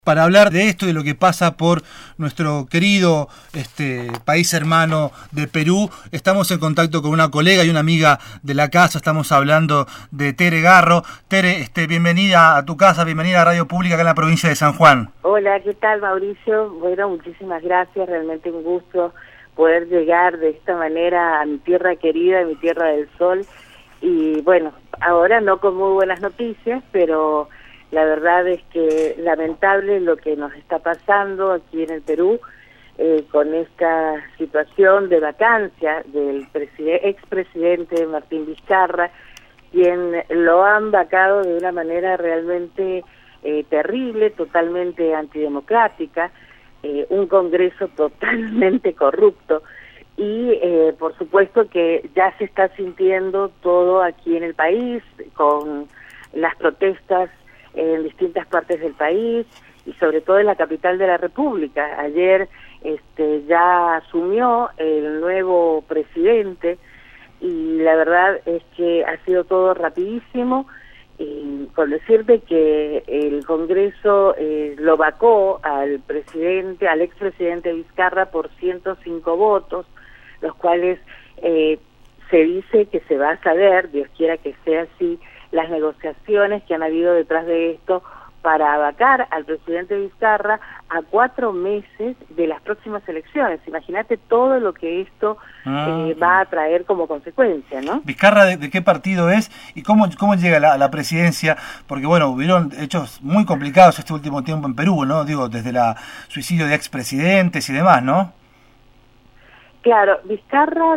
Para hablar de esto y de lo que pasa por nuestro querido país hermano de Perú, estamos en contacto con una colega y una amiga de la casa. Estamos hablando de Tere Garro. Tere, bienvenida a tu casa, bienvenida a Radio Pública acá en la provincia de San Juan. Hola, ¿qué tal, Mauricio? Bueno, muchísimas gracias, realmente un gusto poder llegar de esta manera a mi tierra querida, a mi tierra del sol. Y bueno, ahora no con muy buenas noticias, pero la verdad es que lamentable lo que nos está pasando aquí en el Perú con esta situación de vacancia del expresidente Martín Vizcarra, quien lo han vacado de una manera realmente terrible, totalmente antidemocrática, un Congreso totalmente corrupto y por supuesto que ya se está sintiendo todo aquí en el país con las protestas en distintas partes del país y sobre todo en la capital de la República. Ayer ya asumió el nuevo presidente y la verdad es que ha sido todo rapidísimo, con decirte que el Congreso lo vacó al expresidente Vizcarra por 105 votos, los cuales se dice que se va a saber, Dios quiera que sea así, las negociaciones que han habido detrás de esto para vacar al presidente Vizcarra a 4 meses de las próximas elecciones. Imagínate todo lo que esto va a traer como consecuencia, ¿no? Vizcarra, ¿de qué partido es y cómo llega a la presidencia? Porque, bueno, hubieron hechos muy complicados este último tiempo en Perú, ¿no? Digo, desde el suicidio de expresidentes y demás, ¿no? Claro, Vizcarra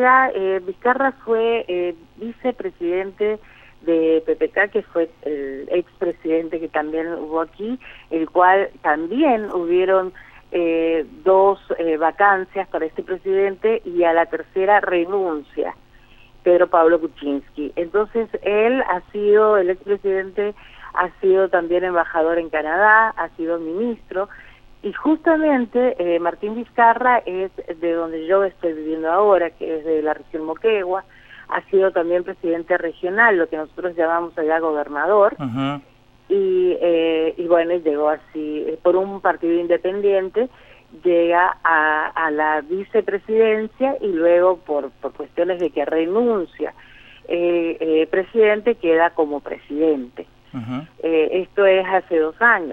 fue vicepresidente de PPK, que fue el expresidente que también hubo aquí, el cual también hubieron 2 vacancias para este presidente y a la tercera renuncia Pedro Pablo Kuczynski. Entonces el expresidente ha sido también embajador en Canadá, ha sido ministro, y justamente Martín Vizcarra es de donde yo estoy viviendo ahora, que es de la región Moquegua. Ha sido también presidente regional, lo que nosotros llamamos allá gobernador, y bueno, llegó así, por un partido independiente, llega a la vicepresidencia y luego por cuestiones de que renuncia el presidente, queda como presidente. Esto es hace 2 años.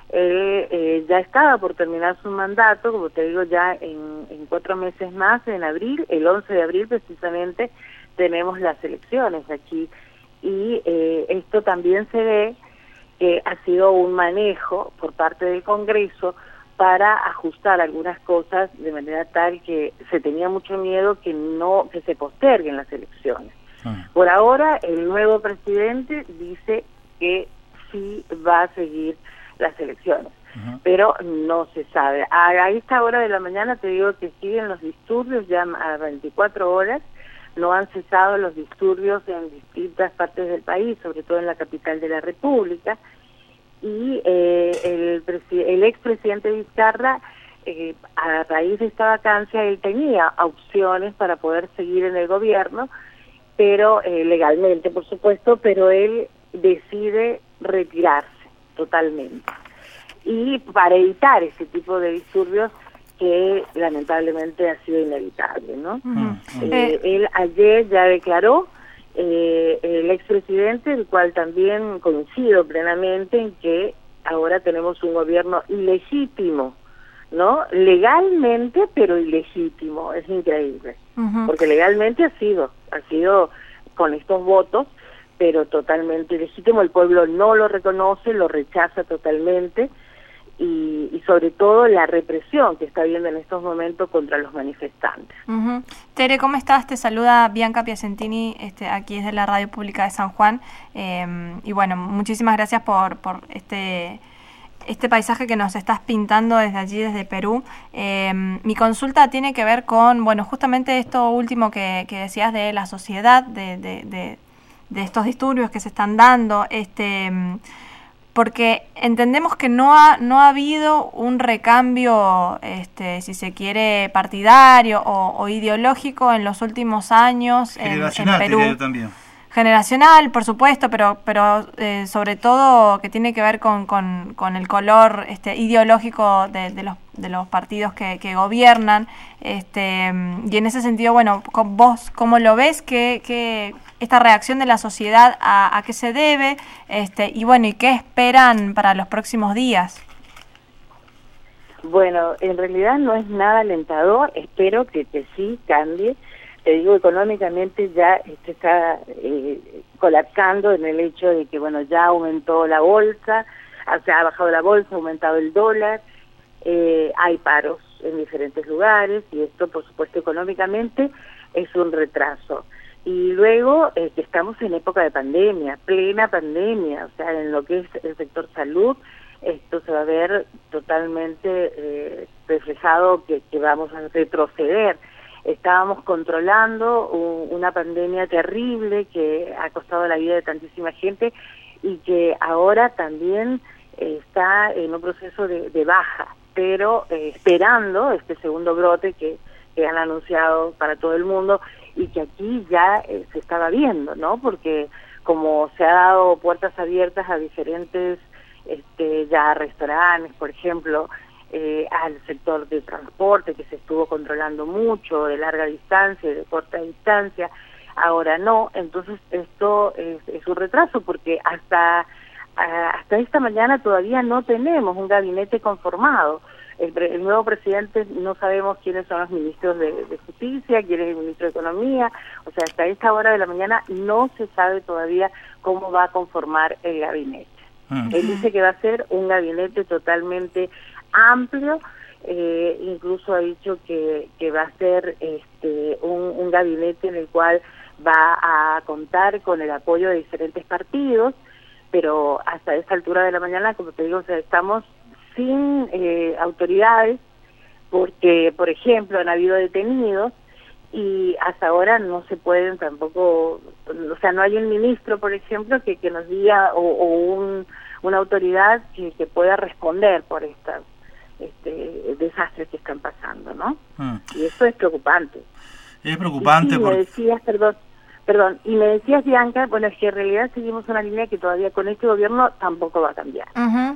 Ya estaba por terminar su mandato, como te digo, ya en 4 meses más, en abril, el 11 de abril precisamente, tenemos las elecciones aquí, y esto también se ve que ha sido un manejo por parte del Congreso para ajustar algunas cosas de manera tal que se tenía mucho miedo que se posterguen las elecciones. Por ahora, el nuevo presidente dice que sí va a seguir las elecciones, pero no se sabe. A esta hora de la mañana te digo que siguen los disturbios ya a 24 horas, no han cesado los disturbios en distintas partes del país, sobre todo en la capital de la República, y el expresidente Vizcarra, a raíz de esta vacancia, él tenía opciones para poder seguir en el gobierno, pero legalmente, por supuesto, pero él decide retirarse totalmente. Y para evitar ese tipo de disturbios que lamentablemente ha sido inevitable, ¿no? Él ayer ya declaró, el expresidente, el cual también coincido plenamente en que ahora tenemos un gobierno ilegítimo, ¿no? Legalmente, pero ilegítimo, es increíble, porque legalmente ha sido con estos votos, pero totalmente ilegítimo. El pueblo no lo reconoce, lo rechaza totalmente, y sobre todo la represión que está habiendo en estos momentos contra los manifestantes. Tere, ¿cómo estás? Te saluda Bianca Piacentini, aquí desde la Radio Pública de San Juan, y bueno, muchísimas gracias por este paisaje que nos estás pintando desde allí, desde Perú. Mi consulta tiene que ver con, bueno, justamente esto último que decías de la sociedad, de estos disturbios que se están dando, porque entendemos que no ha habido un recambio, si se quiere, partidario o ideológico en los últimos años en Perú. También. generacional, por supuesto, pero sobre todo que tiene que ver con el color ideológico de los partidos que gobiernan. Y en ese sentido, bueno, vos, ¿cómo lo ves? ¿Qué esta reacción de la sociedad a qué se debe? Y bueno, ¿y qué esperan para los próximos días? Bueno, en realidad no es nada alentador, espero que sí cambie. Te digo, económicamente ya está colapsando en el hecho de que, bueno, ya aumentó la bolsa, o sea, ha bajado la bolsa, ha aumentado el dólar, hay paros en diferentes lugares y esto, por supuesto, económicamente es un retraso. Y luego que estamos en época de pandemia, plena pandemia, o sea, en lo que es el sector salud, esto se va a ver totalmente reflejado que vamos a retroceder. Estábamos controlando una pandemia terrible que ha costado la vida de tantísima gente y que ahora también está en un proceso de baja, pero esperando este segundo brote que han anunciado para todo el mundo y que aquí ya se estaba viendo, ¿no? Porque como se ha dado puertas abiertas a diferentes ya restaurantes, por ejemplo, al sector de transporte que se estuvo controlando mucho, de larga distancia y de corta distancia, ahora no, entonces esto es un retraso porque hasta esta mañana todavía no tenemos un gabinete conformado. El nuevo presidente no sabemos quiénes son los ministros de Justicia, quién es el ministro de Economía, o sea, hasta esta hora de la mañana no se sabe todavía cómo va a conformar el gabinete. Él dice que va a ser un gabinete totalmente amplio, incluso ha dicho que va a ser un gabinete en el cual va a contar con el apoyo de diferentes partidos, pero hasta esta altura de la mañana, como te digo, o sea, estamos sin autoridades porque, por ejemplo, han habido detenidos y hasta ahora no se pueden tampoco, o sea, no hay un ministro, por ejemplo, que nos diga o una autoridad que pueda responder por estas desastres que están pasando, ¿no? Y eso es preocupante. Es preocupante y me decías, perdón, y me decías, Bianca, bueno, es que en realidad seguimos una línea que todavía con este gobierno tampoco va a cambiar.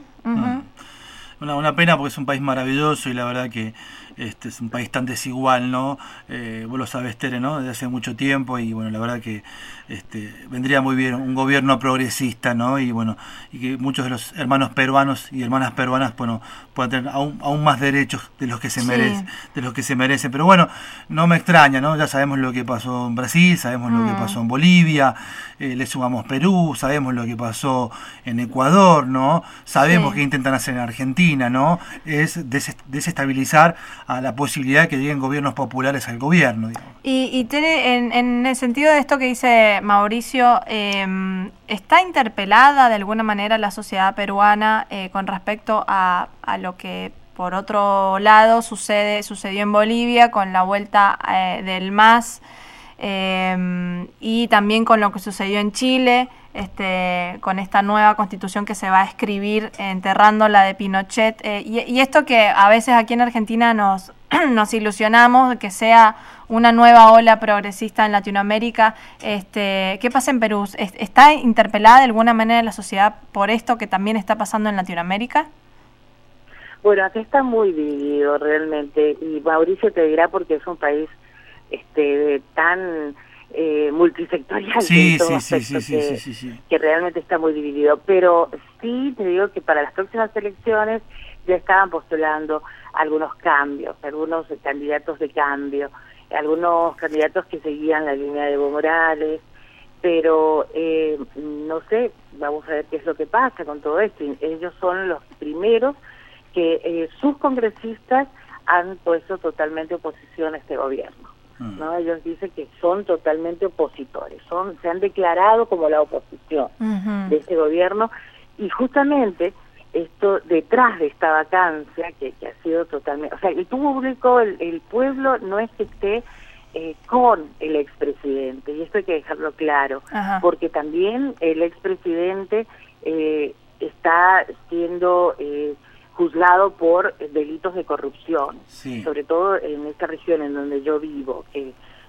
Una pena porque es un país maravilloso y la verdad que es un país tan desigual, ¿no? Vos lo sabés, Tere, ¿no? Desde hace mucho tiempo y bueno, la verdad que vendría muy bien un gobierno progresista, ¿no? Y bueno, y que muchos de los hermanos peruanos y hermanas peruanas, bueno, puedan tener aún más derechos de los que se merecen, pero bueno, no me extraña, ¿no? Ya sabemos lo que pasó en Brasil, sabemos lo que pasó en Bolivia, le sumamos Perú, sabemos lo que pasó en Ecuador, ¿no? Sabemos que intentan hacer en Argentina, ¿no? Es desestabilizar a la posibilidad de que lleguen gobiernos populares al gobierno, digamos. Y Tere, en el sentido de esto que dice Mauricio, ¿está interpelada de alguna manera la sociedad peruana con respecto a lo que por otro lado sucedió en Bolivia con la vuelta del MAS y también con lo que sucedió en Chile, con esta nueva constitución que se va a escribir enterrando la de Pinochet, y esto que a veces aquí en Argentina nos ilusionamos que sea una nueva ola progresista en Latinoamérica? ¿Qué pasa en Perú? ¿Está interpelada de alguna manera la sociedad por esto que también está pasando en Latinoamérica? Bueno, acá está muy dividido realmente, y Mauricio te dirá porque es un país tan multisectorial que realmente está muy dividido, pero sí te digo que para las próximas elecciones ya estaban postulando algunos cambios, algunos candidatos de cambio, algunos candidatos que seguían la línea de Evo Morales, pero no sé, vamos a ver qué es lo que pasa con todo esto. Ellos son los primeros que sus congresistas han puesto totalmente oposición a este gobierno, ¿no? Ellos dicen que son totalmente opositores, se han declarado como la oposición de este gobierno, y justamente esto detrás de esta vacancia que ha sido totalmente, o sea, el público, el pueblo no es que esté con el expresidente, y esto hay que dejarlo claro, porque también el expresidente está siendo juzgado por delitos de corrupción, sobre todo en esta región en donde yo vivo, que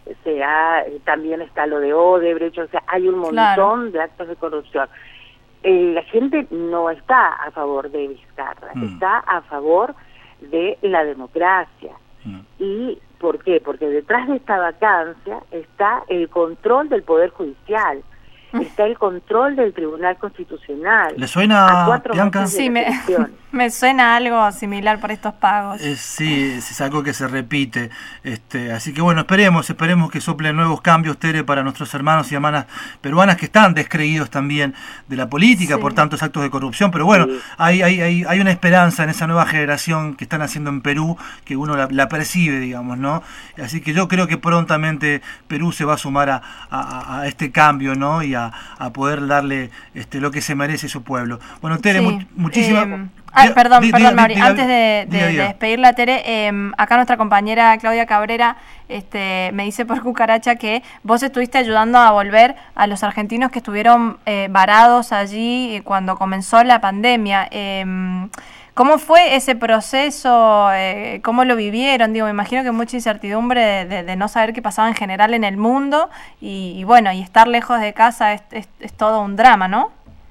también está lo de Odebrecht, o sea, hay un montón de actos de corrupción. La gente no está a favor de Vizcarra, está a favor de la democracia. ¿Y por qué? Porque detrás de esta vacancia está el control del Poder Judicial, está el control del Tribunal Constitucional. ¿Le suena, Bianca? Sí, me suena algo similar por estos pagos. Sí, es algo que se repite. Así que bueno, esperemos que soplen nuevos cambios, Tere, para nuestros hermanos y hermanas peruanas que están descreídos también de la política por tantos actos de corrupción. Pero bueno, hay una esperanza en esa nueva generación que están haciendo en Perú, que uno la percibe, digamos, ¿no? Así que yo creo que prontamente Perú se va a sumar a este cambio, ¿no? Y a poder darle lo que se merece su pueblo. Bueno, Tere, muchísimas... Perdón, Mauri, antes de despedirla a Tere, acá nuestra compañera Claudia Cabrera me dice por cucaracha que vos estuviste ayudando a volver a los argentinos que estuvieron varados allí cuando comenzó la pandemia. ¿Cómo fue ese proceso? ¿Cómo lo vivieron? Me imagino que mucha incertidumbre de no saber qué pasaba en general en el mundo y bueno, y estar lejos de casa es todo un drama, ¿no?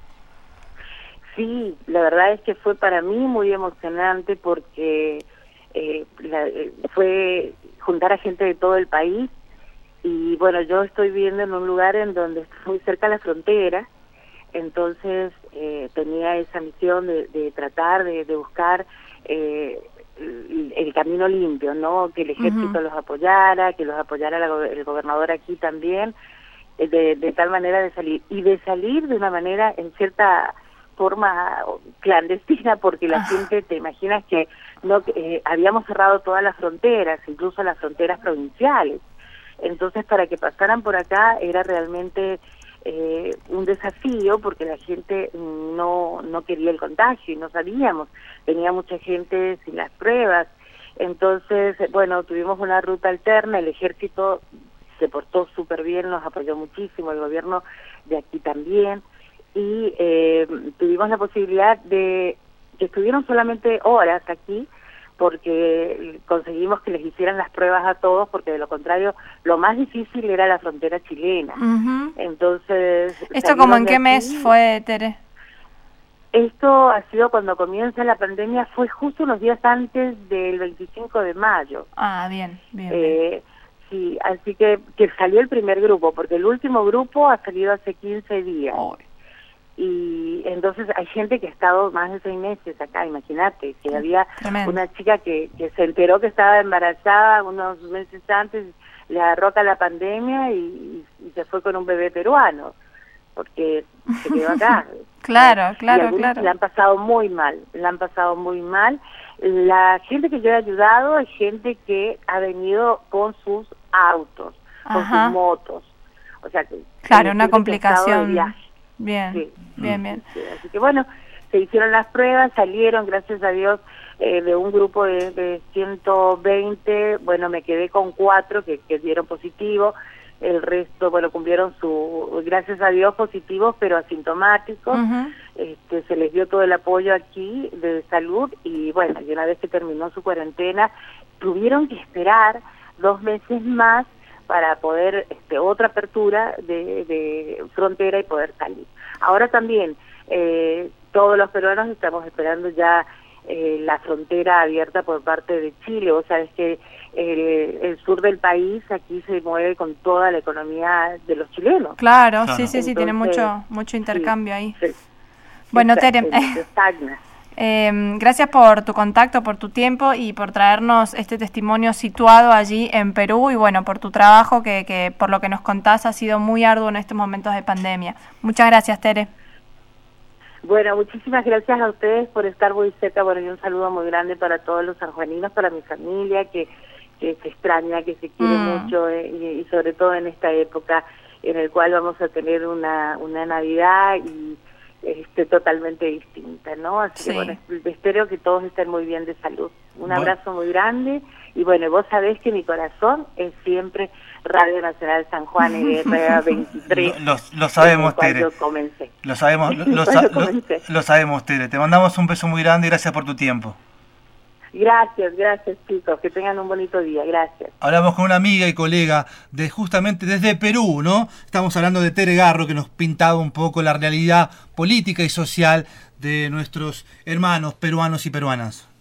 Sí, la verdad es que fue para mí muy emocionante porque fue juntar a gente de todo el país y bueno, yo estoy viviendo en un lugar en donde estoy muy cerca de la frontera, entonces tenía esa misión de tratar de buscar el camino limpio, ¿no? Que el ejército los apoyara, que los apoyara el gobernador aquí también, de tal manera de salir de una manera en cierta forma clandestina, porque la gente, te imaginas que no habíamos cerrado todas las fronteras, incluso las fronteras provinciales, entonces para que pasaran por acá era realmente un desafío, porque la gente no quería el contagio y no sabíamos, venía mucha gente sin las pruebas, entonces bueno, tuvimos una ruta alterna, el ejército se portó súper bien, nos apoyó muchísimo, el gobierno de aquí también, y tuvimos la posibilidad de que estuvieron solamente horas aquí porque conseguimos que les hicieran las pruebas a todos, porque de lo contrario lo más difícil era la frontera chilena. Entonces, ¿esto como en qué mes fue, Tere? Esto ha sido cuando comienza la pandemia, fue justo unos días antes del 25 de mayo. Ah, bien. Sí, así que salió el primer grupo, porque el último grupo ha salido hace 15 días. Y entonces hay gente que ha estado más de 6 meses acá, imagínate, que había una chica que se enteró que estaba embarazada unos meses antes, le agarró acá la pandemia y se fue con un bebé peruano, porque se quedó acá. Claro. La han pasado muy mal, La gente que yo he ayudado es gente que ha venido con sus autos, con sus motos, o sea que... Claro, una complicación. Bien. Sí, así que bueno, se hicieron las pruebas, salieron, gracias a Dios, de un grupo de 120, bueno, me quedé con 4 que dieron positivo, el resto, bueno, cumplieron gracias a Dios, positivos, pero asintomáticos, se les dio todo el apoyo aquí de salud, y bueno, y una vez que terminó su cuarentena, tuvieron que esperar 2 meses más para poder otra apertura de frontera y poder salir. Ahora también todos los peruanos estamos esperando ya la frontera abierta por parte de Chile. Vos sabés que el sur del país aquí se mueve con toda la economía de los chilenos. Claro. Sí, tiene mucho intercambio ahí. Sí. Bueno, Tere, gracias por tu contacto, por tu tiempo y por traernos este testimonio situado allí en Perú y bueno, por tu trabajo que por lo que nos contás ha sido muy arduo en estos momentos de pandemia. Muchas gracias, Tere. Bueno, muchísimas gracias a ustedes por estar muy cerca. Bueno, y un saludo muy grande para todos los sanjuaninos, para mi familia que se extraña, que se quiere mucho y sobre todo en esta época en el cual vamos a tener una Navidad y totalmente distinta, ¿no? Así que bueno, espero que todos estén muy bien de salud. Un abrazo muy grande y bueno, vos sabés que mi corazón es siempre Radio Nacional San Juan RA 23. Lo sabemos, Tere. Yo comencé. Lo sabemos, Tere. Te mandamos un beso muy grande y gracias por tu tiempo. Gracias chicos, que tengan un bonito día, gracias. Hablamos con una amiga y colega de justamente desde Perú, ¿no? Estamos hablando de Tere Garro, que nos pintaba un poco la realidad política y social de nuestros hermanos peruanos y peruanas.